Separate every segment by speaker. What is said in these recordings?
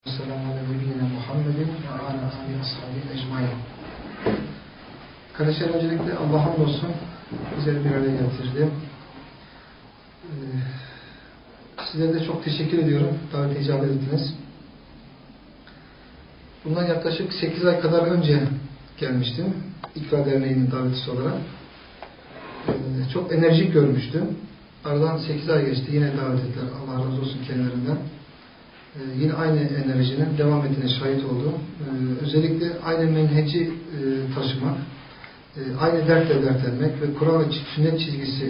Speaker 1: Selamun Aleyküm Muhammedin ve ala alihi ashabi ecmaîn. Kardeşler, öncelikle Allah'a hamdolsun bizleri bir araya getirdi. Sizlere de çok teşekkür ediyorum. Davete icabet ettiniz. Bundan yaklaşık 8 ay kadar önce gelmiştim. İkra Derneği'nin davetçisi olarak. Çok enerjik görmüştüm. Aradan 8 ay geçti. Yine davet ettiler. Allah razı olsun kendilerinden. Yine aynı enerjinin devam ettiğine şahit oldum. Özellikle aynı menheci taşımak, aynı dertle dertlenmek ve Kur'an ve sünnet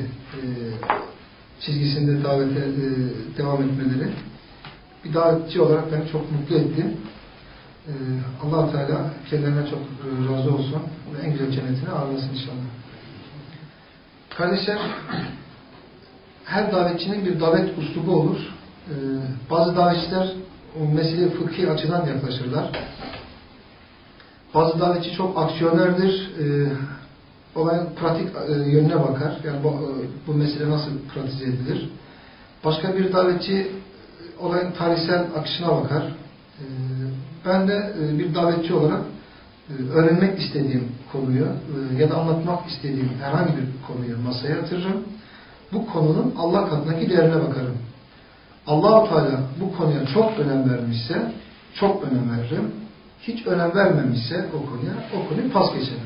Speaker 1: çizgisinde davete devam etmeleri bir davetçi olarak beni çok mutlu etti. Allah Teala kendilerine çok razı olsun ve en güzel cennetine ağırlasın inşallah. Kardeşler, her davetçinin bir davet uslubu olur. Bazı davetçiler o meseleye fıkhi açıdan yaklaşırlar. Bazı davetçi çok aksiyonerdir. Olayın pratik yönüne bakar. Yani bu mesele nasıl pratize edilir. Başka bir davetçi olayın tarihsel akışına bakar. Ben de bir davetçi olarak öğrenmek istediğim konuyu ya da anlatmak istediğim herhangi bir konuyu masaya yatırırım. Bu konunun Allah katındaki değerine bakarım. Allah-u Teala bu konuya çok önem vermişse çok önem veririm. Hiç önem vermemişse o konuyu pas geçerim.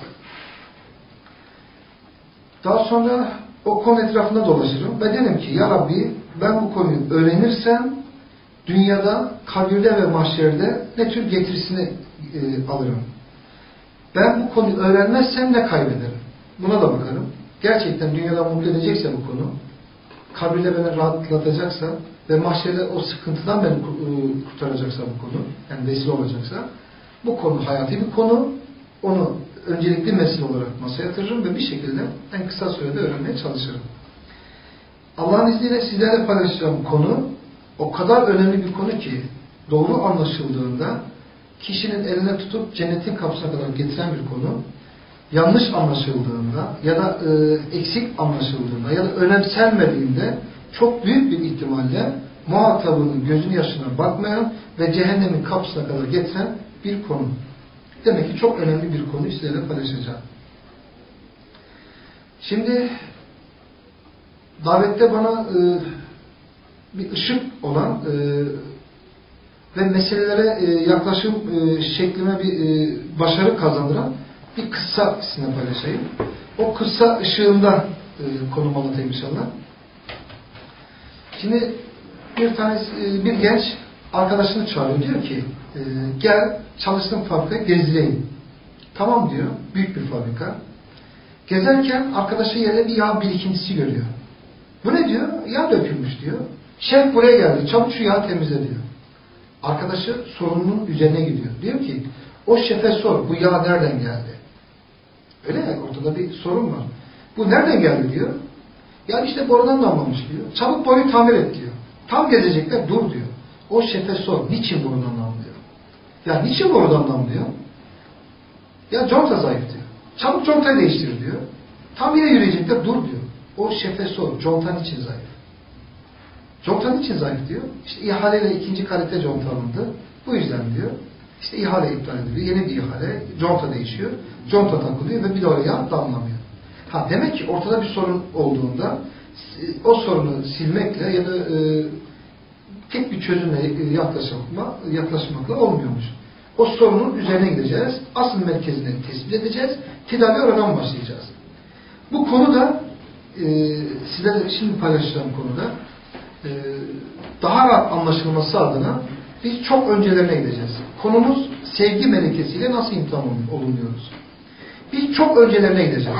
Speaker 1: Daha sonra o konu etrafında dolaşırım ve derim ki ya Rabbi, ben bu konuyu öğrenirsem dünyada, kabirde ve mahşerde ne tür getirisini alırım. Ben bu konuyu öğrenmezsem ne kaybederim? Buna da bakarım. Gerçekten dünyada mutlu edecekse bu konu, kabirde beni rahatlatacaksa ve mahşerde o sıkıntıdan beni kurtaracaksa bu konu, yani vesile olacaksa, bu konu hayati bir konu, onu öncelikli mesele olarak masaya yatırırım ve bir şekilde en kısa sürede öğrenmeye çalışırım. Allah'ın izniyle sizlerle paylaşacağım konu o kadar önemli bir konu ki doğru anlaşıldığında kişinin eline tutup cennetin kapısına kadar getiren bir konu. Yanlış anlaşıldığında ya da eksik anlaşıldığında ya da önemsenmediğinde çok büyük bir ihtimalle muhatabının gözünün yaşına bakmayan ve cehennemin kapısına kadar getiren bir konu. Demek ki çok önemli bir konu sizlerle paylaşacağım. Şimdi davette bana bir ışık olan ve meselelere yaklaşım şeklime bir başarı kazandıran bir kıssa sizinle paylaşayım. O kıssa ışığında konumu anlatayım inşallah. Şimdi bir genç arkadaşını çağırıyor, diyor ki gel çalıştığım fabrikayı gezdireyim. Tamam diyor, büyük bir fabrika. Gezerken arkadaşı yere bir yağ birikintisi görüyor. Bu ne diyor? Yağ dökülmüş diyor. Şef buraya geldi, çabuk şu yağı temizle diyor. Arkadaşı sorunun üzerine gidiyor. Diyor ki o şefe sor, bu yağ nereden geldi? Öyle ya, ortada bir sorun var. Bu nereden geldi diyor. Ya işte borudan damlamış diyor. Çabuk boruyu tamir et diyor. Tam gezecekler, dur diyor. O şefe sor, niçin borudan damlıyor? Ya niçin borudan damlıyor? Ya conta zayıf diyor. Çabuk contayı değiştir diyor. Tam yine yürüyecekler, dur diyor. O şefe sor, conta niçin zayıf? Conta niçin zayıf diyor. İşte ihaleyle ikinci kalite conta alındı. Bu yüzden diyor. İşte ihale iptal ediliyor. Yeni bir ihale. Conta değişiyor. Conta takılıyor ve bir de oraya damlamıyor. Demek ki ortada bir sorun olduğunda o sorunu silmekle ya da tek bir çözümle yaklaşmakla olmuyormuş. O sorunun üzerine gideceğiz. Asıl merkezini tespit edeceğiz. Tedavi oradan başlayacağız. Bu konuda sizlerle şimdi paylaşacağım konuda daha rahat anlaşılması adına biz çok öncelerine gideceğiz. Konumuz sevgi melekesiyle nasıl imtihan olunuyoruz? Biz çok öncelerine gideceğiz.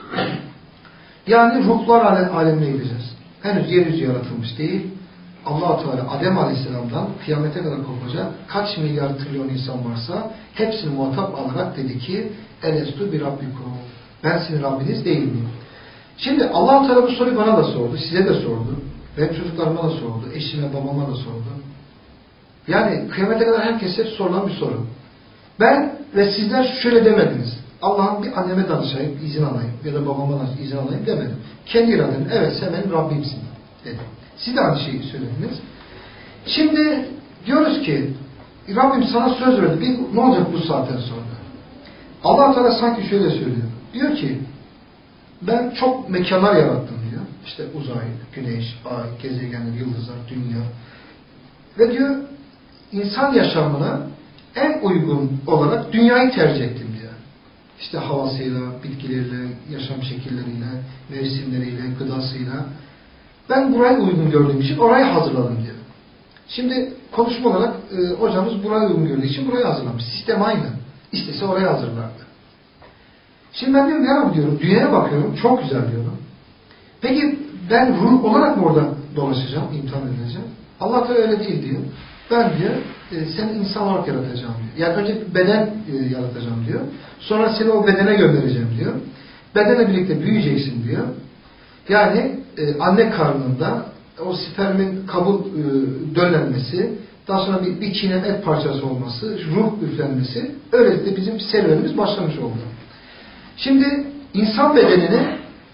Speaker 1: Yani ruhlar alemine gideceğiz. Henüz yeryüzü yaratılmış değil. Allah-u Teala Adem Aleyhisselam'dan kıyamete kadar kopacak kaç milyar trilyon insan varsa hepsini muhatap alarak dedi ki Elestu bir Rabbikum. Ben sizin Rabbiniz değil miyim? Şimdi Allah-u Teala bu soruyu bana da sordu, size de sordu. Benim çocuklarıma da sordu, eşime, babama da sordu. Yani kıyamete kadar herkese sorulan bir soru. Ben ve sizler şöyle demediniz. Allah'ım bir anneme danışayım, izin alayım ya da babama izin alayım demedim. Kendi iradem, evet sen benim Rabbimsin dedim. Siz de aynı şeyi söylediniz. Şimdi diyoruz ki Rabbim sana söz verdi. Ne olacak bu saatten sonra? Allah Teala sanki şöyle söylüyor. Diyor ki ben çok mekanlar yarattım diyor. İşte uzay, güneş, ay, gezegenler, yıldızlar, dünya. Ve diyor insan yaşamına en uygun olarak dünyayı tercih ettim diyor. İşte havasıyla, bitkileriyle, yaşam şekilleriyle, mevsimleriyle, gıdasıyla. Ben burayı uygun gördüğüm için orayı hazırladım diyor. Şimdi konuşma olarak hocamız burayı uygun gördüğü için burayı hazırlamış. Sistem aynı. İstese orayı hazırlardı. Şimdi ben diyorum ya diyorum, dünyaya bakıyorum, çok güzel diyorum. Peki ben ruh olarak mı orada dolaşacağım, imtihan edileceğim? Allah da öyle değil diyor. Ben diyor, seni insan olarak yaratacağım diyor. Yani önce bir beden yaratacağım diyor. Sonra seni o bedene göndereceğim diyor. Bedenle birlikte büyüyeceksin diyor. Yani anne karnında o spermin kabuk döllenmesi, daha sonra bir çiğnem et parçası olması, ruh üflenmesi, öylelikle bizim serüvenimiz başlamış oldu. Şimdi insan bedenini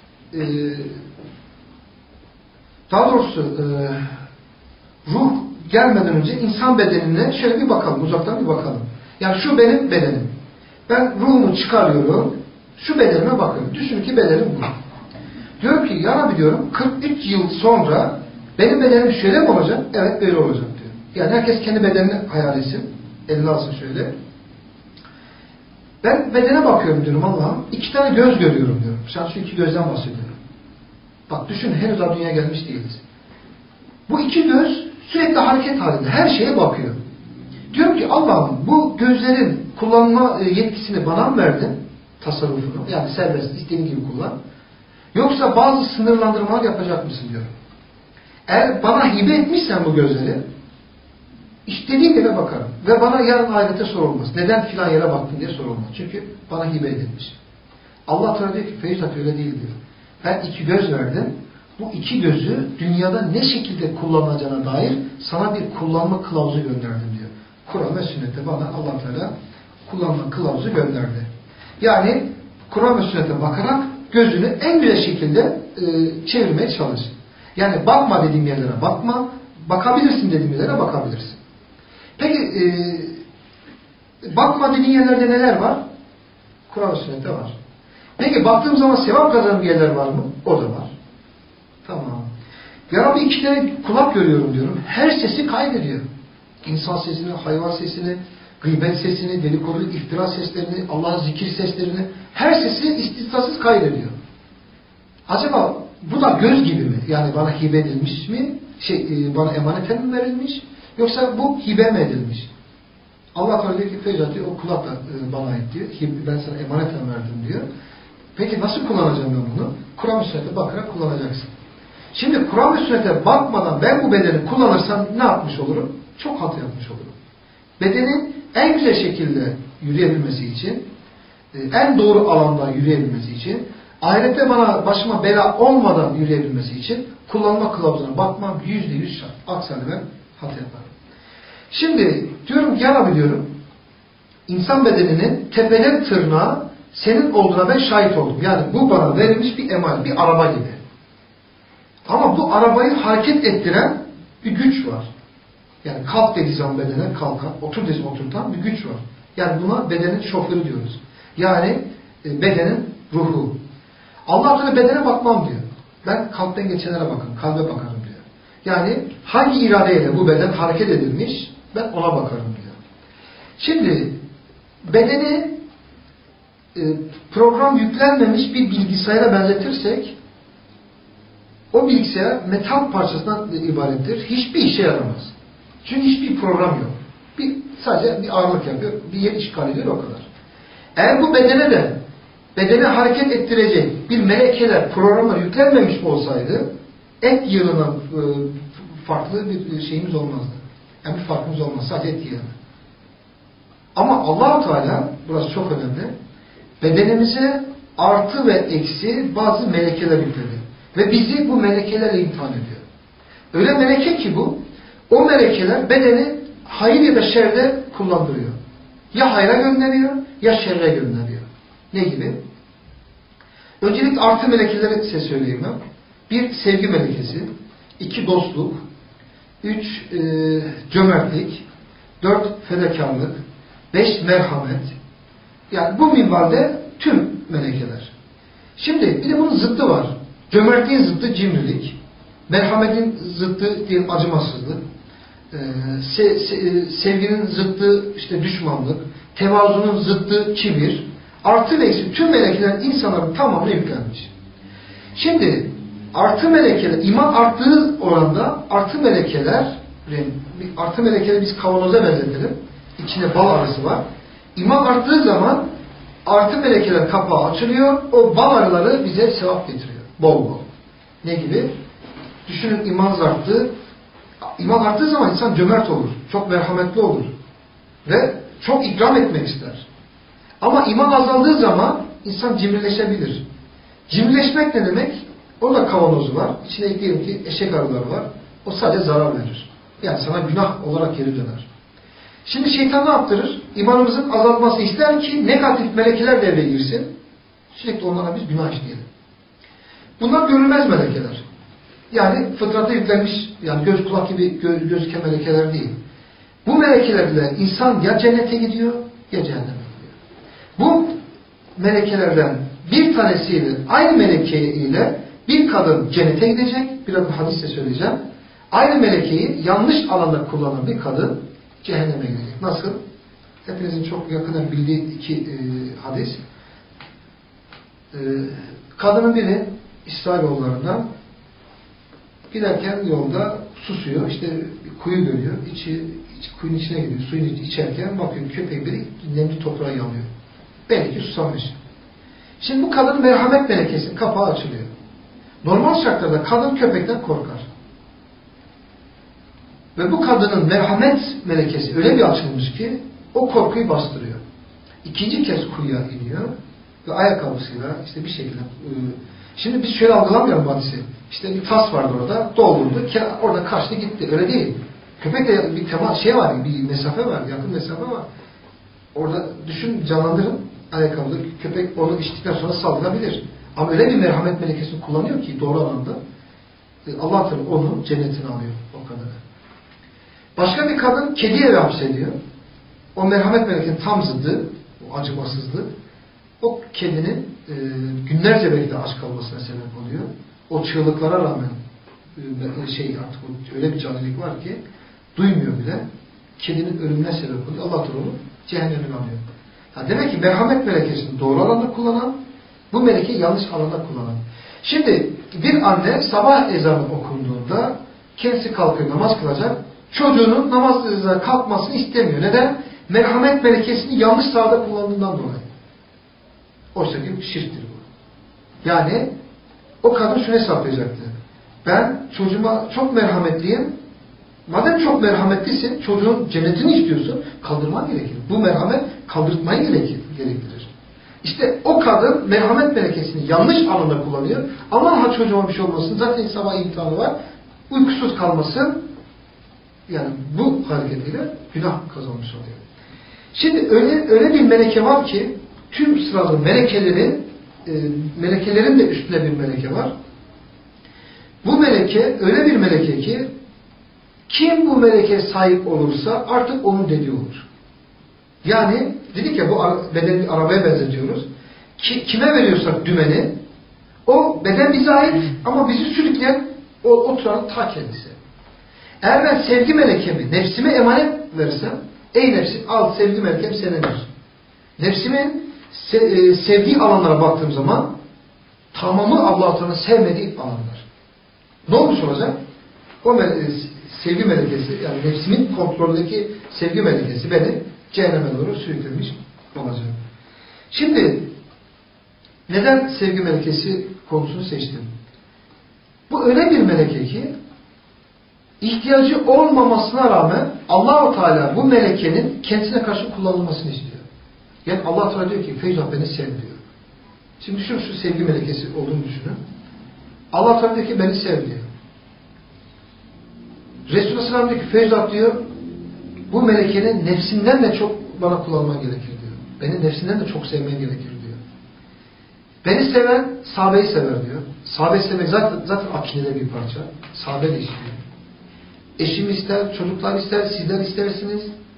Speaker 1: daha doğrusu ruh gelmeden önce insan bedenine şöyle bir bakalım, uzaktan bir bakalım. Yani şu benim bedenim. Ben ruhumu çıkarıyorum, şu bedenime bakıyorum. Düşünün ki bedenim bu. Diyorum ki ya Rabbi diyorum 43 yıl sonra benim bedenim şöyle mi olacak? Evet böyle olacak diyor. Yani herkes kendi bedenini hayal etsin. Elini alsın şöyle. Ben bedene bakıyorum diyorum Allah'ım. 2 tane göz görüyorum diyorum. Şu 2 gözden bahsediyorum. Bak düşün henüz daha dünyaya gelmiş değiliz. Bu 2 göz sürekli hareket halinde. Her şeye bakıyor. Diyorum ki Allah'ım bu gözlerin kullanma yetkisini bana mı verdin? Tasarrufunu. Yani serbest istediğin gibi kullan. Yoksa bazı sınırlandırmalar yapacak mısın diyorum. Eğer bana hibe etmişsen bu gözleri istediğim yere bakarım. Ve bana yarın ahirete sorulmaz. Neden filan yere baktın diye sorulmaz. Çünkü bana hibe edilmiş. Allah Teala diyor ki Feyyuzat öyle değil diyor. Ben 2 göz verdim. Bu 2 gözü dünyada ne şekilde kullanacağına dair sana bir kullanma kılavuzu gönderdim diyor. Kur'an ve sünnette bana Allah Teala kullanma kılavuzu gönderdi. Yani Kur'an ve sünnete bakarak gözünü en güzel şekilde çevirmeye çalış. Yani bakma dediğim yerlere bakma, bakabilirsin dediğim yerlere bakabilirsin. Peki bakma dediğin yerlerde neler var? Kur'an ve sünnette var. Peki baktığım zaman sevap kazanan yerler var mı? O da var. Tamam. Ya Rabbi 2 tane kulak görüyorum diyorum. Her sesi kaydediyor. İnsan sesini, hayvan sesini, gıybet sesini, dedikodu, iftira seslerini, Allah'ın zikir seslerini, her sesi istisnasız kaydediyor. Acaba bu da göz gibi mi? Yani bana hibe edilmiş mi? Bana emaneten mi verilmiş? Yoksa bu hibe mi edilmiş? Allah Teala diyor ki Feyyuzat diyor, o kulak da bana ait diyor. Ben sana emaneten verdim diyor. Peki nasıl kullanacağım ben bunu? Kur'an ve sünnete bakarak kullanacaksın. Şimdi Kur'an ve sünnete bakmadan ben bu bedeni kullanırsam ne yapmış olurum? Çok hata yapmış olurum. Bedenin en güzel şekilde yürüyebilmesi için, en doğru alanda yürüyebilmesi için, ahirette başıma bela olmadan yürüyebilmesi için kullanma kılavuzuna bakmam %100 şart. Aksi halde ben hata yaparım. Şimdi diyorum ki ya Rabbi diyorum, insan bedeninin tepeden tırnağa senin olduğuna ben şahit oldum. Yani bu bana verilmiş bir emanet, bir araba gibi. Ama bu arabayı hareket ettiren bir güç var. Yani kalk dediği zaman bedene kalkan, otur dediği zaman oturtan bir güç var. Yani buna bedenin şoförü diyoruz. Yani bedenin ruhu. Allah Teala bedene bakmam diyor. Ben kalpten geçenlere bakarım, kalbe bakarım diyor. Yani hangi iradeyle bu beden hareket edilmiş, ben ona bakarım diyor. Şimdi bedeni program yüklenmemiş bir bilgisayara benzetirsek, o bilgisayar metal parçasından ibarettir. Hiçbir işe yaramaz. Çünkü hiçbir program yok. Sadece bir ağırlık yapıyor, bir yer işgal ediyor o kadar. Eğer bu bedeni hareket ettirecek bir melekeler, programlar yüklenmemiş olsaydı et yığına farklı bir şeyimiz olmazdı. Yani bir farkımız olmaz. Sadece et yığını. Ama Allah-u Teala, burası çok önemli, bedenimize artı ve eksi bazı melekeler yükledi. Ve bizi bu melekelerle imtihan ediyor. Öyle meleke ki bu, o melekeler bedeni hayır ya da şerde kullandırıyor. Ya hayra gönderiyor, ya şerre gönderiyor. Ne gibi? Öncelikle artı melekeleri size söyleyeyim ben. 1 sevgi melekesi, 2 dostluk, 3 cömertlik, 4 fedakarlık, 5 merhamet. Yani bu minvalde tüm melekeler. Şimdi bir de bunun zıddı var. Cömertliğin zıddı cimrilik, merhametin zıddı diyelim acımasızlık, sevginin zıddı işte düşmanlık, tevazunun zıddı kibir, artı ve eksi tüm melekeler insanların tamamına yüklenmiş. Şimdi artı melekeler, iman arttığı oranda artı melekeleri biz kavanoza benzetelim. İçinde bal arısı var. İman arttığı zaman artı melekeler kapağı açılıyor. O bal arıları bize sevap getiriyor. Bol bol. Ne gibi? Düşünün iman arttı. İman arttığı zaman insan cömert olur. Çok merhametli olur. Ve çok ikram etmek ister. Ama iman azaldığı zaman insan cimrileşebilir. Cimrileşmek ne demek? Onun da kavanozu var. İçine diyelim ki eşek arıları var. O sadece zarar verir. Yani sana günah olarak geri döner. Şimdi şeytan ne yaptırır? İmanımızın azalması ister ki negatif melekeler devreye girsin. Sürekli onlara biz günah işleyelim. Bunlar görünmez melekeler. Yani fıtrata yüklenmiş, yani göz kulak gibi gözüken melekeler değil. Bu melekelerle insan ya cennete gidiyor ya cehenneme gidiyor. Bu melekelerden bir tanesiyle, aynı melekeyle bir kadın cennete gidecek. Biraz hadiste söyleyeceğim. Aynı melekeyi yanlış alanda kullanan bir kadın cehenneme gidecek. Nasıl? Hepinizin çok yakından bildiği iki hadis. Kadının biri İsrailoğullarından giderken yolda susuyor. İşte bir kuyu görüyor. Kuyunun içine gidiyor. Suyun içerken bakıyor köpek biri nemli toprağa yalıyor. Belki susamış. Şimdi bu kadın merhamet melekesinin kapağı açılıyor. Normal şartlarda kadın köpekten korkar. Ve bu kadının merhamet melekesi öyle bir açılmış ki o korkuyu bastırıyor. İkinci kez kuyuya iniyor ve ayakkabısıyla işte bir şekilde şimdi biz şöyle algılamayalım hadisi. İşte bir tas vardı orada, doldurdu, orada kaçtı gitti. Öyle değil. Köpekle bir temas var, bir mesafe var, yakın mesafe var. Orada düşün, canlandırın ayakkabıda. Köpek onu içtikten sonra saldırabilir. Ama öyle bir merhamet melekesini kullanıyor ki doğru alanda Allah Teala onu cennetine alıyor o kadını. Başka bir kadın kediye eve hapsediyor. O merhamet melekesinin tam zıddı, o acımasızlık. O kedinin günlerce belki de aç kalmasına sebep oluyor. O çığlıklara rağmen artık öyle bir canilik var ki duymuyor bile. Kedinin ölümüne sebep oluyor. Allah Teala onu cehennemine alıyor. Yani demek ki merhamet melekesini doğru alanda kullanan, bu melekeyi yanlış alanda kullanan. Şimdi bir anne sabah ezanı okunduğunda kendisi kalkıyor namaz kılacak. Çocuğunun namazda kalkmasını istemiyor. Neden? Merhamet melekesini yanlış sahada kullandığından dolayı. Oysa ki şirktir bu. Yani o kadın şunu hesaplayacaktı. Ben çocuğuma çok merhametliyim. Madem çok merhametlisin, çocuğun cennetini istiyorsun, kaldırman gerekir. Bu merhamet kaldırtmayı gerektirir. İşte o kadın merhamet melekesini yanlış alanda kullanıyor. Aman ha çocuğuma bir şey olmasın, zaten sabah imtihanı var, uykusuz kalmasın. Yani bu hareketiyle günah kazanmış oluyor. Şimdi öyle bir meleke var ki tüm sıralı melekelerin de üstüne bir meleke var. Bu meleke öyle bir meleke ki kim bu melekeye sahip olursa artık onun dediği olur. Yani dedik ya bu bedeni bir arabaya benzetiyoruz. Kime veriyorsak dümeni o beden bize ait ama bizi sürükleyen o oturanın ta kendisi. Eğer ben sevgi melekemi nefsime emanet verirsem ey nefsim al sevgi melekem senindir. Nefsimin sevdiği alanlara baktığım zaman tamamı Allah-u Teala'nın sevmediği alanlar. Ne olmuş olacak? O sevgi melekesi yani nefsimin kontrolündeki sevgi melekesi beni cehenneme doğru sürüklemiş olacak. Şimdi neden sevgi melekesi konusunu seçtim? Bu öyle bir meleke ki ihtiyacı olmamasına rağmen Allah-u Teala bu melekenin kendisine karşı kullanılmasını istiyor. Yani Allah Teala diyor ki Feyzullah beni sev diyor. Şimdi şu sevgi melekesi olduğunu düşünün. Allah Teala diyor ki beni sev diyor. Resulullah Aleyhisselam diyor ki Feyzullah diyor bu melekenin nefsinden de çok bana kullanman gerekir diyor. Beni nefsinden de çok sevmen gerekir diyor. Beni seven sahabeyi sever diyor. Sahabeyi sevmek zaten akidede bir parça. Sahabe de istiyor. Eşim ister, çocuklar ister, sizler istersiniz.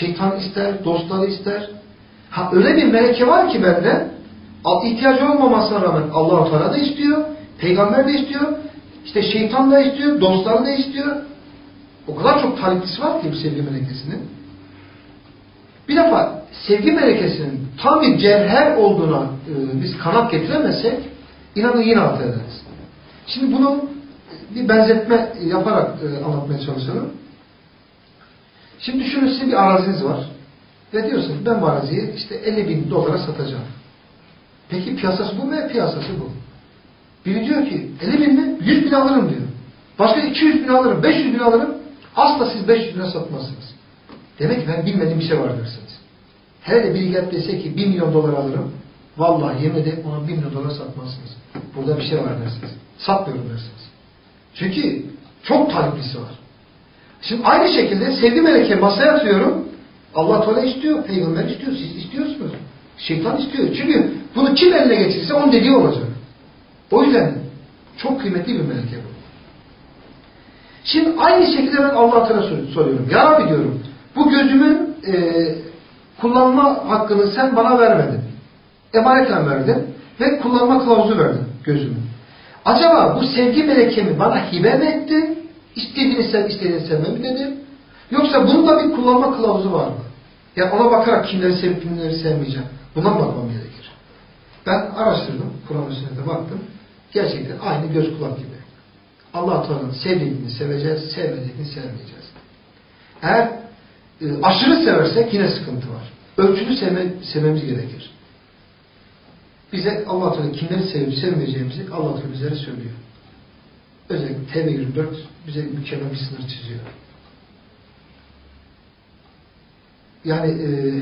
Speaker 1: Şeytan ister, dostları ister. Ha öyle bir meleke var ki bende, ihtiyacı olmamasına rağmen Allah-u Teala da istiyor, peygamber de istiyor, işte şeytan da istiyor, dostları da istiyor. O kadar çok taliplisi var ki bu sevgi melekesinin. Bir defa sevgi melekesinin tam bir cevher olduğuna biz kanat getiremezsek, inanın yine hata ederiz. Şimdi bunu bir benzetme yaparak anlatmaya çalışalım. Şimdi düşünün, sizin bir araziniz var ve diyorsunuz ben bu araziyi işte 50.000 dolara satacağım. Peki piyasası bu mu? Piyasası bu. Biri diyor ki 50.000 mi? 100.000 alırım diyor. Başka 200.000 alırım, 500.000 alırım. Asla siz 500.000'e satmazsınız. Demek ki ben bilmediğim bir şey var dersiniz. Hele biri gelip dese ki 1 milyon dolar alırım. Vallahi yemin ederim ona 1 milyon dolar satmazsınız. Burada bir şey var dersiniz. Satmıyorum dersiniz. Çünkü çok taliplisi var. Şimdi aynı şekilde sevgi meleke masaya atıyorum. Allah Teala istiyor, peygamber istiyor, siz istiyorsunuz. Şeytan istiyor. Çünkü bunu kim eline geçirirse onun dediği olacak. O yüzden çok kıymetli bir meleke bu. Şimdi aynı şekilde ben Allah Teala soruyorum. Ya Rabbi diyorum, bu gözümün kullanma hakkını sen bana vermedin. Emaneten verdin ve kullanma kılavuzu verdin gözümü. Acaba bu sevgi melekemi bana hibe mi etti? İstediğini sev, istediğini sevme mi dedi? Yoksa bunun da bir kullanma kılavuzu var mı? Yani ona bakarak kimleri sevip kimleri sevmeyeceğim. Buna mı bakmam gerekir? Ben araştırdım. Kur'an üstüne baktım. Gerçekten aynı göz kulak gibi. Allah-u Teala'nın sevdiğini seveceğiz, sevmediğini sevmeyeceğiz. Eğer aşırı seversek yine sıkıntı var. Ölçülü sevmemiz gerekir. Bize Allah-u Teala kimleri sevip sevmeyeceğimizi Allah-u Teala bizlere söylüyor. Özellikle Tevbe 24 bize mükemmel bir sınır çiziyor. Yani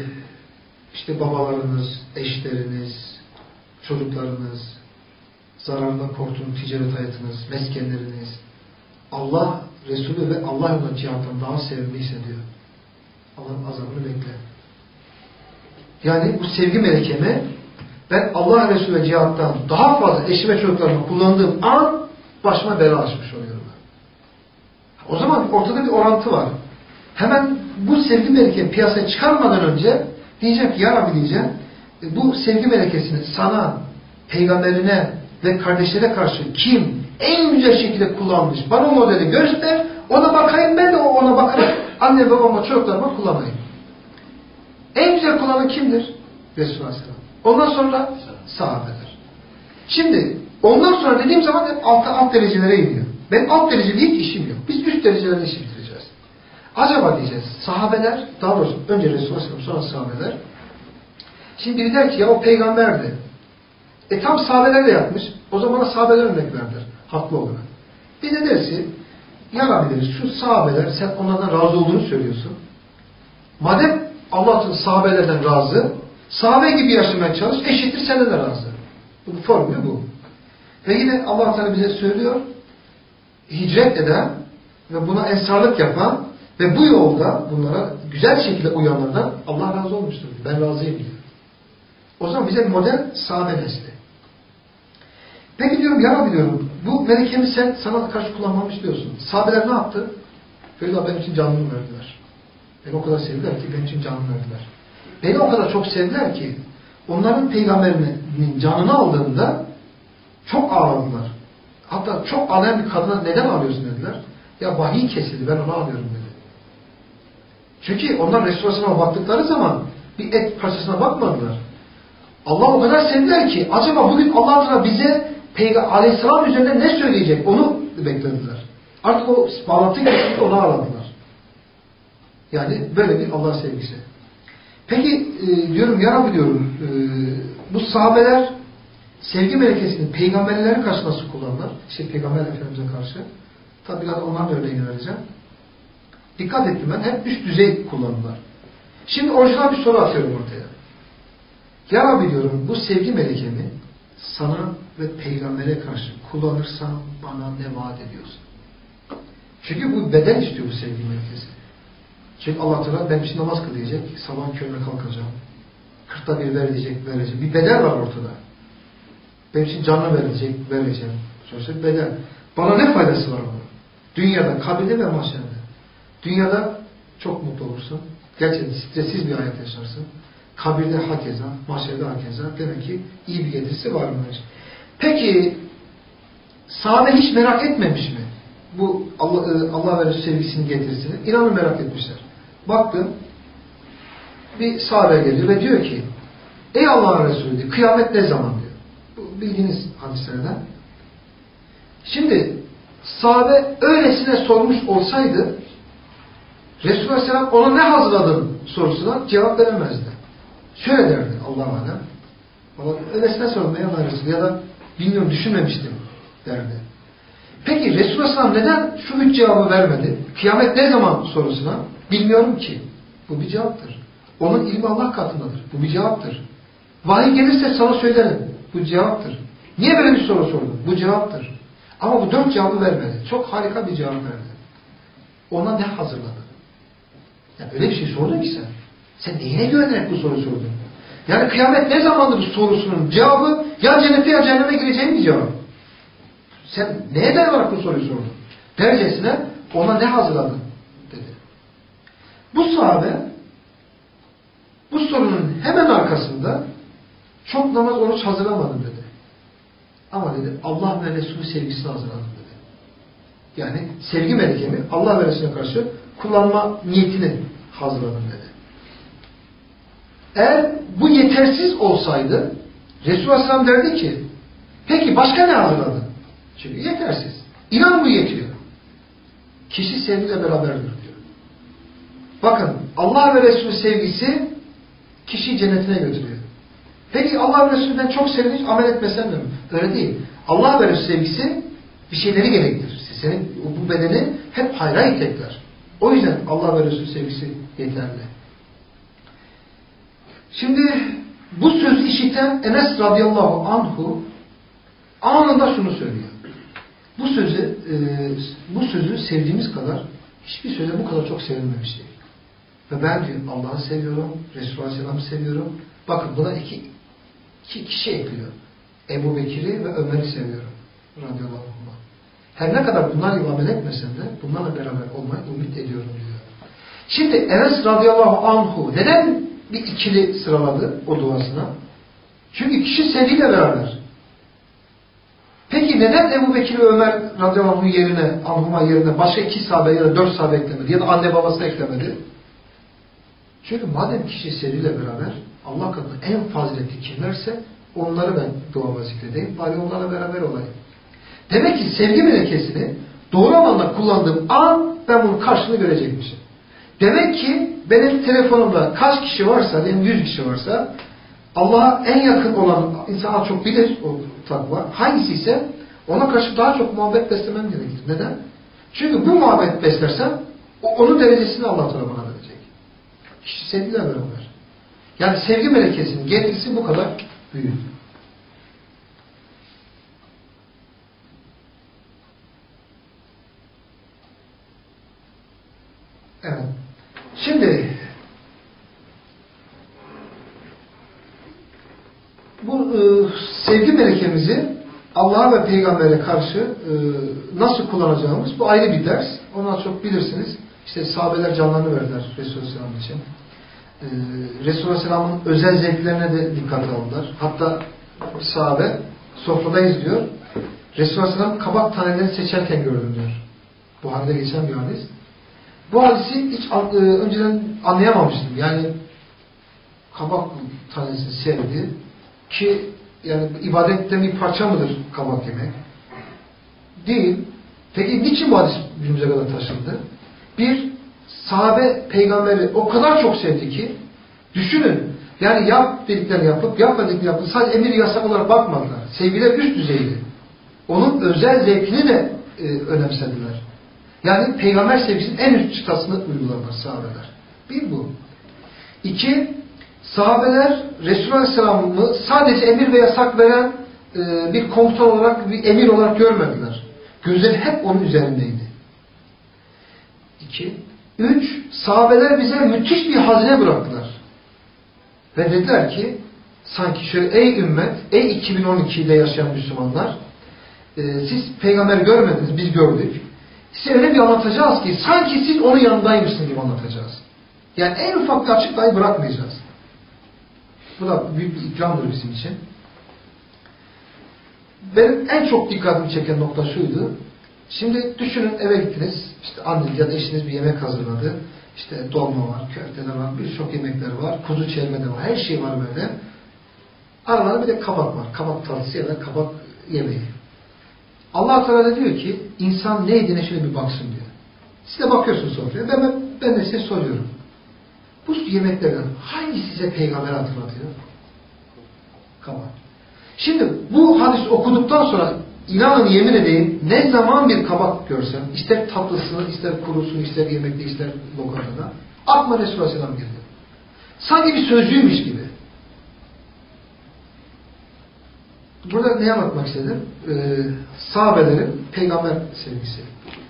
Speaker 1: işte babalarınız, eşleriniz, çocuklarınız, zararından korktuğunuz ticaret hayatınız, meskenleriniz, Allah, Resulü ve Allah yolunda cihattan daha sevimliyse diyor. Allah'ın azabını bekle. Yani bu sevgi melekemi ben Allah Resulü ve cihattan daha fazla eşi ve çocuklarımı kullandığım an başıma bela açmış oluyorum. O zaman ortada bir orantı var. Hemen bu sevgi melekeni piyasaya çıkarmadan önce diyeceğim ki ya Rabbi diyeceğim, bu sevgi melekesini sana, peygamberine ve kardeşlere karşı kim en güzel şekilde kullanmış, bana o modeli göster, ona bakayım, ben de ona bakarak anne babama, çocuklarıma kullanayım. En güzel kullanan kimdir? Resulullah Aleyhisselam. Ondan sonra sahabeler. Şimdi ondan sonra dediğim zaman hep alt derecelere iniyor. Benim alt dereceli hiç işim yok. Biz üst derecelerde iş bitireceğiz. Acaba diyeceğiz, sahabeler, daha doğrusu önce Resulullah Aleyhisselam, sonra sahabeler. Şimdi biri der ki ya o peygamberdi. Tam sahabeler de yapmış. O zaman sahabeler örnek verdiler. Haklı olarak. Bir de dersi, ya Rabbi deriz, şu sahabeler, sen onlardan razı olduğunu söylüyorsun. Madem Allah'ın sahabelerden razı, sahabe gibi yaşamaya çalış, eşittir senden de razı. Bu formülü bu. Ve yine Allah Teala bize söylüyor, hicret eden ve buna ensarlık yapan ve bu yolda bunlara güzel şekilde uyanlardan Allah razı olmuştur. Ben razıyım diyor. O zaman bize model sahabe nesli. Peki diyorum ya Rabbi diyorum, bu melekemi sen sana karşı kullanmamı istiyorsun. Sahabeler ne yaptı? Böyle benim için canını verdiler. Beni o kadar sevdiler ki benim için canını verdiler. Beni o kadar çok sevdiler ki onların peygamberinin canını aldığında çok ağladılar. Hatta çok ağlayan bir kadına neden ağlıyorsun dediler. Ya vahiy kesildi, ben onu ağlıyorum dedi. Çünkü onlar Resulullah'a baktıkları zaman bir et parçasına bakmadılar. Allah o kadar sevdiler ki acaba bugün Allah Teala bize Peygamber Aleyhisselam üzerinde ne söyleyecek onu beklediler. Artık o bağlantı kesildi, onu ağladılar. Yani böyle bir Allah sevgisi. Peki diyorum ya Rabbi diyorum, bu sahabeler sevgi melekesini peygamberlere karşı nasıl kullanırlar? İşte Peygamber Efendimiz'e karşı. Tabi biraz onların örneğini vereceğim. Dikkat ettim ben, hep üst düzey kullanırlar. Şimdi orijinal bir soru atıyorum ortaya. Ya Rabbi diyorum, bu sevgi melekemi sana ve peygambere karşı kullanırsam bana ne vaat ediyorsun? Çünkü bu bedel istiyor bu sevgi melekesi. Çünkü Allah Teala benim için namaz kıl diyecek, sabah körüne kalkacağım. 40'ta bir ver diyecek, vereceğim. Bir bedel var ortada. Benim için canlı verecek, vereceğim. Sonuçta bir bedel. Bana ne faydası var bunun? Dünyada, kabirde ve mahşerde. Dünyada çok mutlu olursun. Gerçekten stressiz bir hayat yaşarsın. Kabirde hakeza, mahşerde hakeza. Demek ki iyi bir getirisi varmış. Peki sahabe hiç merak etmemiş mi? Bu Allah ve Resulü sevgisini getirisini. İnanın merak etmişler. Baktım bir sahabe geliyor ve diyor ki ey Allah'ın Resulü diyor, kıyamet ne zaman diyor. Bu bildiğiniz hadislerden. Şimdi sahabe öylesine sormuş olsaydı Resulullah Aleyhisselam ona ne hazırladın sorusuna cevap veremezdi. Şöyle derdi Allah-u Alem. Öylesine sordum ey Allah'ın Resulü ya da bilmiyorum düşünmemiştim derdi. Peki Resulullah Aleyhisselam neden şu 3 cevabı vermedi? Kıyamet ne zaman sorusuna bilmiyorum ki. Bu bir cevaptır. Onun ilmi Allah katındadır. Bu bir cevaptır. Vahiy gelirse sana söylerim. Bu cevaptır. Niye böyle bir soru sordun? Bu cevaptır. Ama bu 4 cevabı vermedi. Çok harika bir cevap verdi. Ona ne hazırladı? Yani öyle bir şey sordun ki sen. Sen neyine güvenerek bu soruyu sordun? Yani kıyamet ne zamandır sorusunun cevabı ya cennete ya cehenneme gireceğin bir cevap. Sen neye dayanarak bu soruyu sordun? Dercesine ona ne hazırladın? Dedi. Bu sahabe bu sorunun hemen arkasında çok namaz oruç hazırlamadım dedi. Ama dedi Allah ve Resulü sevgisini hazırladım dedi. Yani sevgi melekemi Allah ve Resulüne karşı kullanma niyetini hazırladım dedi. Eğer bu yetersiz olsaydı Resulullah Aleyhisselam derdi ki peki başka ne hazırladın? Çünkü yetersiz. İnan bu yetiyor. Kişi sevgiyle beraberdir diyor. Bakın Allah ve Resulü sevgisi kişiyi cennetine götürüyor. Peki Allah ve Resulü'nden çok sevdiğin amel etmesen mi? Öyle değil. Allah ve Resulü sevgisi bir şeyleri gerektirir. Senin bu bedeni hep hayra itekler. O yüzden Allah ve Resulü sevgisi yeterli. Şimdi bu sözü işiten Enes radıyallahu anhu anında şunu söylüyor. Bu sözü sevdiğimiz kadar hiçbir söze bu kadar çok sevilmemiş değil. Ve ben diyor Allah'ı seviyorum, Resulullah Aleyhisselam'ı seviyorum. Bakın buna iki kişi ekliyor. Ebu Bekir'i ve Ömer'i seviyorum. Radıyallahu anh. Her ne kadar bunlarla amel etmesem de bunlarla beraber olmayı ümit ediyorum diyor. Şimdi Enes radıyallahu anhu neden bir ikili sıraladı o duasına? Çünkü kişi sevgiyle beraber. Peki neden Ebu Bekir ve Ömer radıyallahu anhuma yerine başka 2 sahabe ya da 4 sahabe eklemedi ya da anne babasını eklemedi? Çünkü madem kişi sevgiyle beraber Allah katında en faziletli kimlerse onları ben duama zikredeyim. Bari onlarla beraber olayım. Demek ki sevgi melekesini doğru anlamda kullandığım an ben bunun karşılığını görecekmişim. Demek ki benim telefonumda kaç kişi varsa, benim 100 kişi varsa Allah'a en yakın olan insana çok bilir o takva. Hangisi ise ona karşı daha çok muhabbet beslemem gerekir. Neden? Çünkü bu muhabbet beslersem onun derecesini Allah tarafına verecek. Kişi sevgiyle beraber. Yani sevgi melekesinin getirisi bu kadar büyük. Evet. Şimdi bu sevgi melekemizi Allah'a ve Peygamber'e karşı nasıl kullanacağımız bu ayrı bir ders. Onu çok bilirsiniz. İşte sahabeler canlarını verdiler Resulullah Aleyhisselam için. Resulullah Aleyhisselam'ın özel zevklerine de dikkat aldılar. Hatta bir sahabe sofradayız diyor. Resulullah Aleyhisselam kabak tanelerini seçerken gördüm diyor. Buhari'de geçen bir hadis. Bu hadisi hiç önceden anlayamamıştım. Yani kabak tanesini sevdi ki yani ibadetten bir parça mıdır kabak yemek? Değil. Peki niçin bu hadis günümüze kadar taşındı? Bir, sahabe peygamberi o kadar çok sevdi ki düşünün. Yani yap dediklerini yapıp yapma dediklerini yapıp sadece emir yasak olarak bakmadılar. Sevgiler üst düzeydi. Onun özel zevkini de önemsediler. Yani peygamber sevgisinin en üst çıtasını uyguladılar sahabeler. Bir bu. İki, sahabeler Resulullah Aleyhisselam'ı sadece emir ve yasak veren bir komutan olarak, bir emir olarak görmediler. Gözleri hep onun üzerindeydi. 2. 3. Sahabeler bize müthiş bir hazine bıraktılar. Ve dediler ki sanki şöyle ey ümmet, ey 2012'de yaşayan Müslümanlar siz peygamberi görmediniz, biz gördük. Size öyle bir anlatacağız ki sanki siz onun yanındaymışsınız gibi anlatacağız. Yani en ufak bir açık dahi bırakmayacağız. Bu da büyük bir ikramdır bizim için. Benim en çok dikkatimi çeken nokta şuydu. Şimdi düşünün, eve gittiniz. İşte anneniz ya da eşiniz bir yemek hazırladı. İşte dolma var, köfteler var, birçok yemekler var. Kuzu çelme de var. Her şey var böyle. Aralarında bir de kabak var. Kabak tatlısı ya da kabak yemeği. Allah Teala diyor ki insan ne yediğine şöyle bir baksın diyor. Siz de bakıyorsunuz sofraya. Ben de size soruyorum. Bu yemeklerden hangi size peygamber hatırlatıyor? Kabak. Şimdi bu hadis okuduktan sonra inanın yemin edeyim ne zaman bir kabak görsem, ister tatlısını, ister kurusunu, ister yemekte, ister lokantada aklıma Resulullah Aleyhisselam girdi. Sanki bir sözcüymüş gibi. Burada ne anlatmak istedim? Sahabelerin peygamber sevgisi.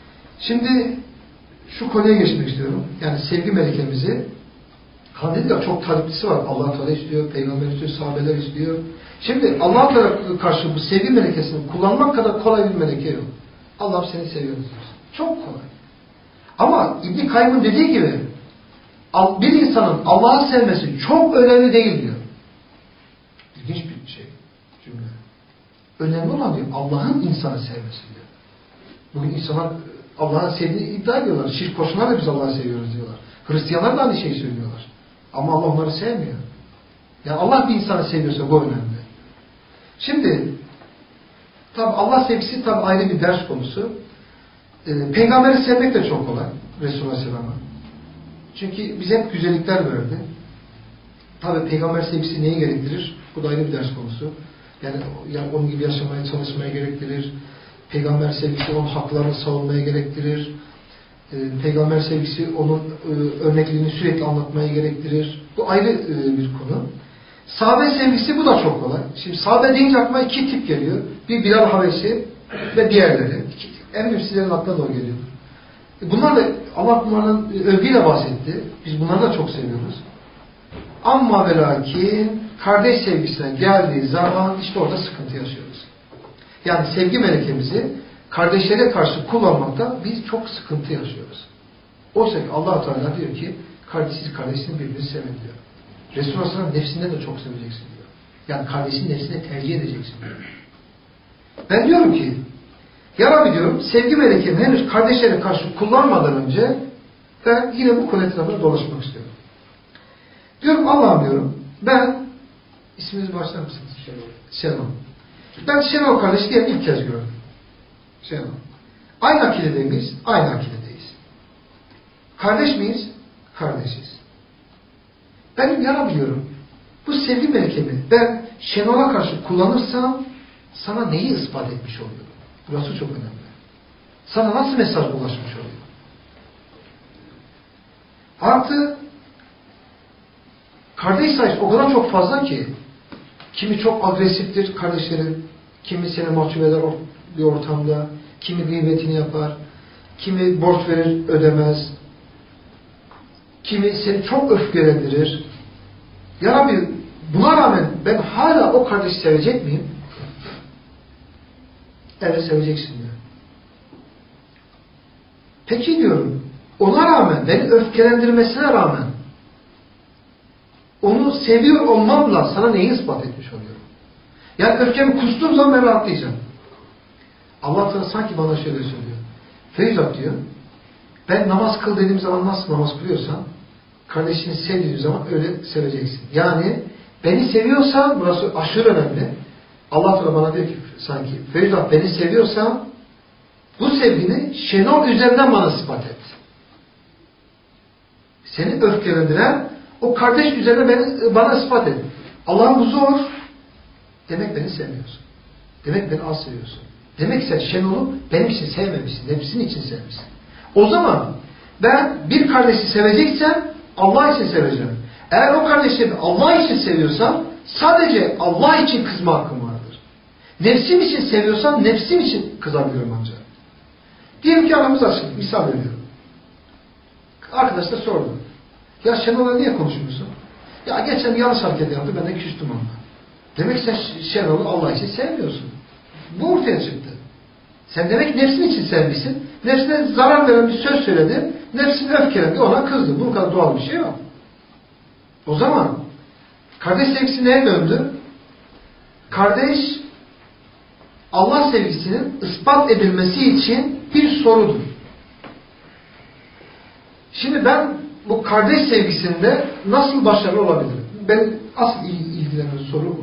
Speaker 1: Şimdi şu konuya geçmek istiyorum. Yani sevgi melekemizi dedik ya, çok taliplisi var. Allah Teala istiyor, peygamber istiyor, sahabeler istiyor. Şimdi Allah Teala karşı bu sevgi melekesini kullanmak kadar kolay bir meleke yok. Allah seni seviyor diyor. Çok kolay. Ama İbn Kayyım'ın dediği gibi bir insanın Allah'ı sevmesi çok önemli değil diyor. İlginç bir şey. Cümle. Önemli olan diyor Allah'ın insanı sevmesi diyor. Bugün insanlar Allah'ı sevdiğini iddia ediyorlar. Şirk koşanlar da biz Allah'ı seviyoruz diyorlar. Hristiyanlar da aynı şeyi söylüyorlar. Ama Allah onları sevmiyor. Yani Allah bir insanı seviyorsa bu önemli. Şimdi tabi Allah sevgisi tabi ayrı bir ders konusu. Peygamberi sevmek de çok kolay. Resulullah Aleyhisselam'a. Çünkü bize hep güzellikler verdi. Tabi peygamber sevgisi neyi gerektirir? Bu da ayrı bir ders konusu. Yani onun gibi yaşamaya, çalışmaya gerektirir. Peygamber sevgisi onun haklarını savunmaya gerektirir. Peygamber sevgisi onun örnekliğini sürekli anlatmaya gerektirir. Bu ayrı bir konu. Sahabe sevgisi bu da çok kolay. Şimdi sahabe deyince aklıma iki tip geliyor. Bir Bilal Habeşi ve diğerleri. Eminim sizlerin aklına doğru geliyor. Bunlar da Allah bunlardan övgüyle bahsetti. Biz bunları da çok seviyoruz. Amma ve lakin kardeş sevgisine geldiği zaman işte orada sıkıntı yaşıyoruz. Yani sevgi melekemizi kardeşlere karşı kullanmakta biz çok sıkıntı yaşıyoruz. Oysa ki Allah Teala diyor ki siz kardeşini birbirini sevin diyor. Resulullah Aleyhisselam nefsinden de çok seveceksin diyor. Yani kardeşin nefsine tercih edeceksin diyor. Ben diyorum ki ya Rabbi diyorum sevgi melekemi henüz kardeşlere karşı kullanmadan önce ben yine bu konu etrafında dolaşmak istiyorum. Diyorum Allah'ım diyorum ben isminizi başlar mısınız? Şenol. Ben Şenol kardeşi diye ilk kez gördüm. Şenol. Aynı akidede miyiz? Aynı akidedeyiz. Kardeş miyiz? Kardeşiz. Benim yarabiliyorum. Bu sevgi melekemi ben Şenol'a karşı kullanırsam sana neyi ispat etmiş oluyorum? Burası çok önemli. Sana nasıl mesaj ulaşmış oluyor? Artı kardeş sayısı o kadar çok fazla ki kimi çok agresiftir kardeşlerin, kimi seni mahcup eder bir ortamda, kimi gıybetini yapar, kimi borç verir ödemez, kimi seni çok öfkelendirir. Ya Rabbi buna rağmen ben hala o kardeşi sevecek miyim? Evet seveceksin diyor. Peki diyorum ona rağmen, beni öfkelendirmesine rağmen onu seviyor olmamla sana neyi ispat etmiş oluyorum? Yani öfkemi kustuğum zaman ben rahatlayacağım. Allah Teala sanki bana şöyle söylüyor. Feyzat diyor, ben namaz kıl dediğim zaman nasıl namaz kılıyorsan, kardeşini sevdiğin zaman öyle seveceksin. Yani beni seviyorsan, burası aşırı önemli. Allah Teala bana diyor ki sanki, Feyzat beni seviyorsan, bu sevgini Şenol üzerinden bana ispat et. Seni öfkelendiren o kardeş üzerine bana ispat et. Allah'ım bu zor. Demek beni sevmiyorsun. Demek beni az seviyorsun. Demek sen Şenol'u benim için sevmemişsin. Nefsin için sevmişsin. O zaman ben bir kardeşi seveceksem Allah için seveceğim. Eğer o kardeşimi Allah için seviyorsam sadece Allah için kızma hakkım vardır. Nefsim için seviyorsam nefsim için kızabiliyorum ancak. Diyelim ki aramız açıldı. Misal veriyorum. Arkadaş da sordu. Ya Şenol'la niye konuşmuyorsun? Ya geçen yanlış hareket yaptı. Ben de küstüm onunla. Demek ki sen Şenol'u Allah için sevmiyorsun. Bu ortaya çıktı. Sen demek nefsin için sevmişsin. Nefsine zarar veren bir söz söyledin. nefsini öfkelendi, ona kızdı. Bu kadar doğal bir şey yok. O zaman kardeş sevgisi neye döndü? Kardeş Allah sevgisinin ispat edilmesi için bir sorudur. Şimdi ben bu kardeş sevgisinde nasıl başarılı olabilirim? Ben asıl ilgilenen soru bu.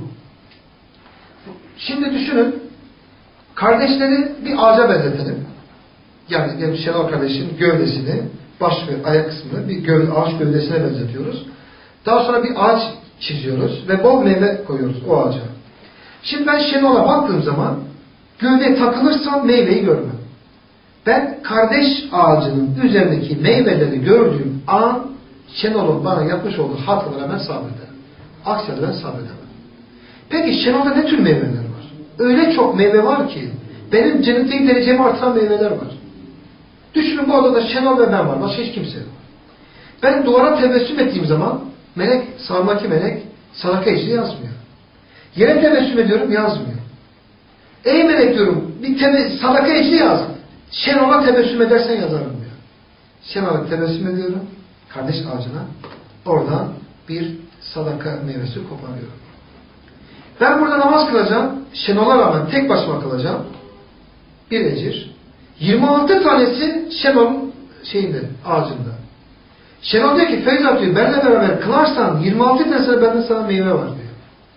Speaker 1: Şimdi düşünün, kardeşleri bir ağaca benzetelim. Yani Şenol kardeşin gövdesini, baş ve ayak kısmını bir ağaç gövdesine benzetiyoruz. Daha sonra bir ağaç çiziyoruz ve bol meyve koyuyoruz o ağaca. Şimdi ben Şenol'a baktığım zaman gövdeye takılırsam meyveyi görmem. Ben kardeş ağacının üzerindeki meyveleri gördüğüm an Şenol'un bana yapmış olduğu hatalara ben sabrederim. Aksi halde ben sabredemem. Peki Şenol'da ne tür meyveler var? Öyle çok meyve var ki benim cennetteki derecemi artıran meyveler var. Düşünün bu odada Şenol ve ben var. Başka hiç kimse yok. Ben duvara tebessüm ettiğim zaman sağımdaki melek sadaka ecri yazmıyor. Yere tebessüm ediyorum yazmıyor. Ey melek diyorum bir sadaka ecri yaz. Şenol'a tebessüm edersen yazarım diyor. Şenol'a tebessüm ediyorum. Kardeş ağacına. Oradan bir sadaka meyvesi koparıyorum. Ben burada namaz kılacağım. Şenol'a rağmen tek başıma kılacağım. Bir ecir. 26 tanesi Şenol'un ağacında. Şenol diyor ki Feyza diyor benimle beraber kılarsan 26 tanesine benden sana meyve var diyor.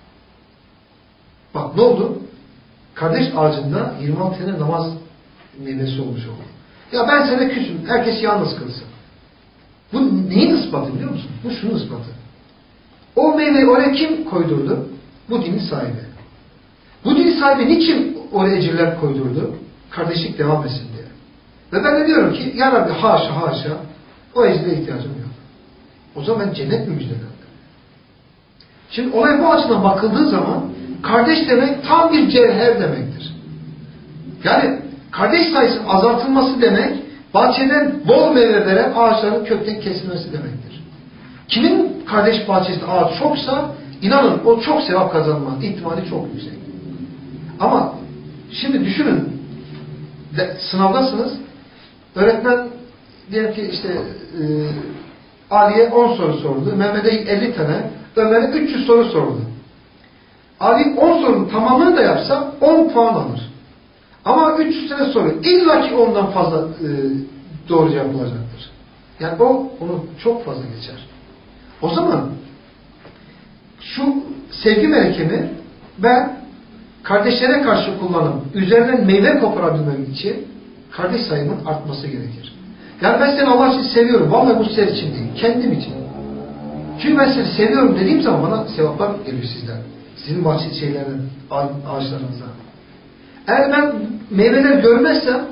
Speaker 1: Bak ne oldu? Kardeş ağacında 26 tane namaz meyvesi olmuş oldu. Ya ben sana küsüm. Herkes yalnız kılsın. Bu neyin ispatı biliyor musun? Bu şunun ispatı. O meyveyi oraya kim koydurdu? Bu dinin sahibi. Bu dinin sahibi niçin oraya ecirler koydurdu? Kardeşlik devam etsin diye. Ve ben de diyorum ki ya Rabbi haşa o ecire ihtiyacım yok. O zaman ben cennet mi müjdelendim? Şimdi olay bu açıdan bakıldığı zaman kardeş demek tam bir cevher demektir. Yani kardeş sayısının azaltılması demek bahçeden bol meyve veren ağaçların kökten kesilmesi demektir. Kimin kardeş bahçesinde ağaç çoksa inanın o çok sevap kazanma ihtimali çok yüksek. Ama şimdi düşünün sınavdasınız. Öğretmen diyelim ki Ali'ye 10 soru sordu. Mehmet'e 50 tane. Ömer'e 300 soru sordu. Ali 10 sorunun tamamını da yapsa 10 puan alır. Ama 300 tane soru illa ki ondan fazla doğru cevap bulacaktır. Yani onu çok fazla geçer. O zaman şu sevgi melekemi ben kardeşlere karşı kullanıp üzerinden meyve koparabilmem için kardeş sayımın artması gerekir. Yani ben seni Allah için seviyorum. Vallahi bu sizler için değil. Kendim için. Çünkü ben seni seviyorum dediğim zaman bana sevaplar geliyor sizden. Sizin bahçe ağaçlarınıza. Eğer ben meyveler görmezsem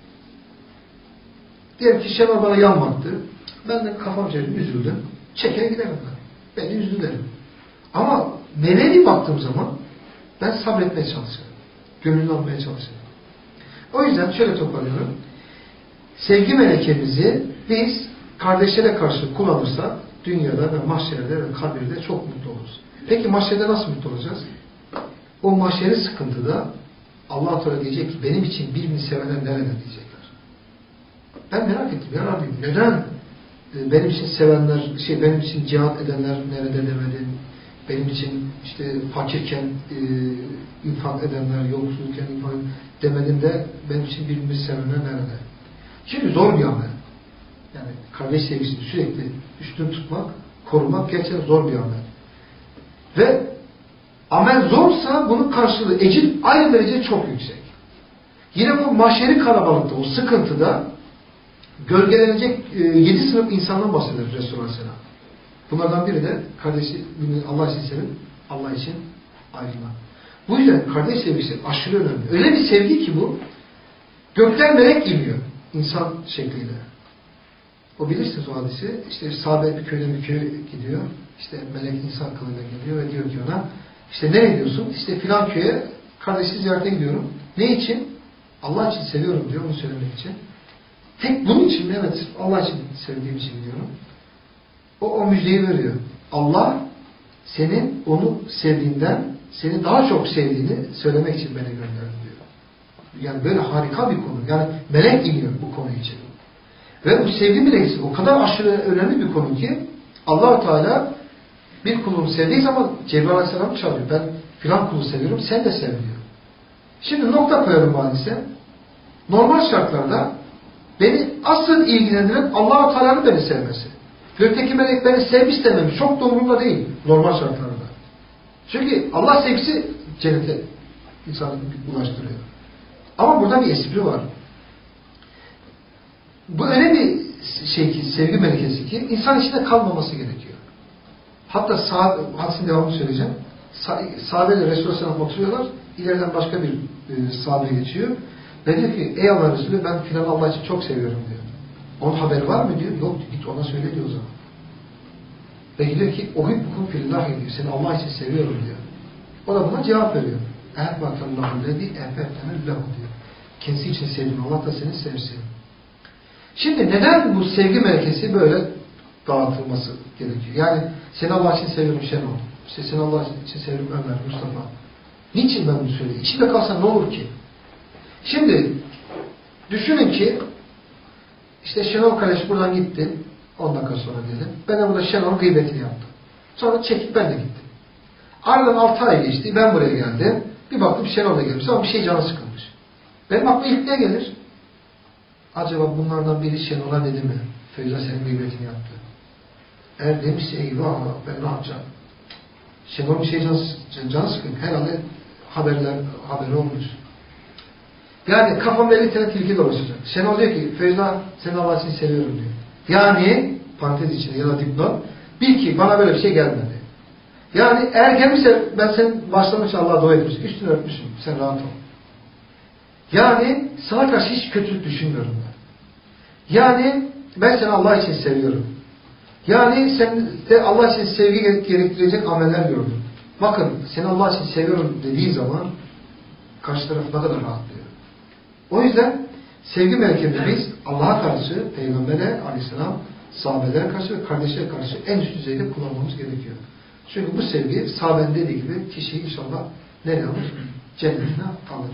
Speaker 1: diyelim ki Şenol bana yanmaktı. Ben de kafam çevirdim, üzüldüm. Çeker giderim ben. Beni üzüldüm. Ama meyveye baktığım zaman ben sabretmeye çalışıyorum. Gönlünü almaya çalışıyorum. O yüzden şöyle toparlıyorum. Sevgi melekemizi biz kardeşlere karşı kullanırsak dünyada ve mahşerde ve kabirde çok mutlu oluruz. Peki mahşerde nasıl mutlu olacağız? O mahşeri sıkıntıda Allah-u Teala diyecek ki benim için birbirini sevenler nerede diyecekler. Ben merak ettim ya Rabbim neden benim için sevenler, benim için cihat edenler nerede demedin? Benim için fakirken infak edenler, yoksulken infak demedin de benim için birbirini sevenler nerede? Şimdi zor bir amel. Yani kardeş sevgisini sürekli üstün tutmak, korumak gerçekten zor bir amel. Ve amel zorsa bunun karşılığı ecir aynı derece çok yüksek. Yine bu mahşeri kalabalıkta, o sıkıntıda gölgelenecek 7 sınıf insandan bahseder Resulullah Aleyhisselam. Bunlardan biri de kardeşi Allah için sevip Allah için ayrılmak. Bu yüzden kardeş sevgisi aşırı önemli. Öyle bir sevgi ki bu gökten melek iniyor insan şekliyle. O bilirsiniz o hadisi. Sahabe bir köyden bir köye gidiyor. Melek insan kılığına geliyor ve diyor ki ona nereye gidiyorsun? Filan köye kardeşi ziyarete gidiyorum. Ne için? Allah için seviyorum diyor. Onu söylemek için. Tek bunun için mi? Evet. Allah için sevdiğim için diyorum. O müjdeyi veriyor. Allah senin onu sevdiğinden seni daha çok sevdiğini söylemek için beni gönderdi diyor. Yani böyle harika bir konu. Yani melek iniyor bu konu için. Ve bu sevgi melekesi o kadar aşırı önemli bir konu ki Allah-u Teala bir kulunu sevdiği zaman Cebrail Aleyhisselam'ı çağırıyor. Ben filan kulu seviyorum, sen de sev diyor. Şimdi nokta koyalım hadise. Normal şartlarda beni asıl ilgilendiren Allah-u Teala'nın beni sevmesi. Gökteki melek beni sevmiş istememiş. Çok da umurumda değil normal şartlarda. Çünkü Allah sevgisi cennete insanı ulaştırıyor. Ama burada bir espri var. Bu öyle bir şey ki, sevgi melekesi ki insan içinde kalmaması gerekiyor. Hatta hadisin devamını söyleyeceğim. Sahabeyle Resulullah Aleyhisselam oturuyorlar. İleriden başka bir sahabe geçiyor. Ve diyor ki ey Allah Resulü ben filan Allah için çok seviyorum diyor. Onun haberi var mı diyor. Yok git ona söyle diyor o zaman. Ve diyor ki uhibbukum fillah diyor. Seni Allah için seviyorum diyor. O da buna cevap veriyor. Ehbakallahu lezi ehbebtemel lehu diyor. Kendisi için sevdiğin Allah da seni sevsin. Şimdi neden bu sevgi melekesi böyle dağıtılması gerekiyor? Yani seni Allah için seviyorum Şenol. İşte seni Allah için seviyorum Ömer, Mustafa. Niçin ben bunu söyleyeyim? İçinde kalsa ne olur ki? Şimdi düşünün ki işte Şenol kardeş buradan gitti. 10 dakika sonra diyelim. Ben de burada Şenol'un gıybetini yaptım. Sonra çekip ben de gittim. Aradan 6 ay geçti. Ben buraya geldim. Bir baktım Şenol da gelmiş. Ama bir şey canı sıkılmış. Benim aklıma ilk ne gelir? Acaba bunlardan biri Şenol'a dedi mi? Feyza senin gıybetini yaptı. Eğer demişse eyvah ben ne yapacağım? Şenol bir şey canı sıkın. Herhalde haberi olmuş. Yani kafam 50 tane tilki dolaşacak. Şenol diyor ki Feyza seni Allah için seviyorum diyor. Yani parantez içinde ya da dipnot bil ki bana böyle bir şey gelmedi. Yani eğer gelmişse ben senin başlamış Allah'a dua etmişim. Üstünü örtmüşüm. Sen rahat ol. Yani sana karşı hiç kötülük düşünmüyorum ben. Yani ben seni Allah için seviyorum. Yani sen de Allah için sevgi gerektirecek ameller gördün. Bakın seni Allah için seviyorum dediği zaman karşı taraf ne kadar rahatlıyor. O yüzden sevgi melekemiz Allah'a karşı, Peygamber'e aleyhisselam, sahabelere karşı ve kardeşlere karşı en üst düzeyde kullanmamız gerekiyor. Çünkü bu sevgi sahabenin dediği gibi kişiyi inşallah nereye alır? Cennetine alır.